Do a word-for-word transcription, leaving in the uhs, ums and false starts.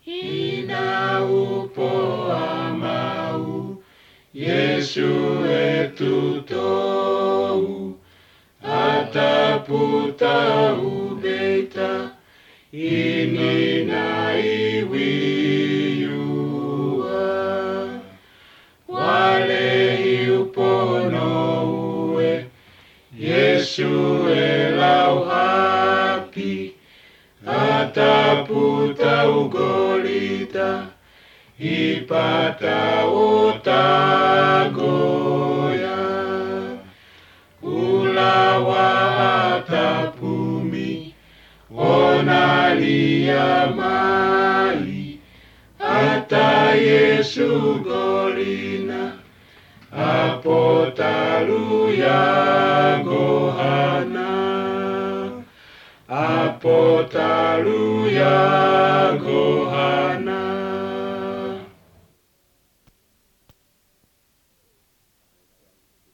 ina upoa mau, Yesu etu tou, ataputa ubeita, ini na iwiua. Wale iupono ue, Yesu elau hapi, ataputa ugolita, ipata utagoya. Ulawa atapumi, onalia mali, ata Yesu golina, apotaluya gohana, apotaluya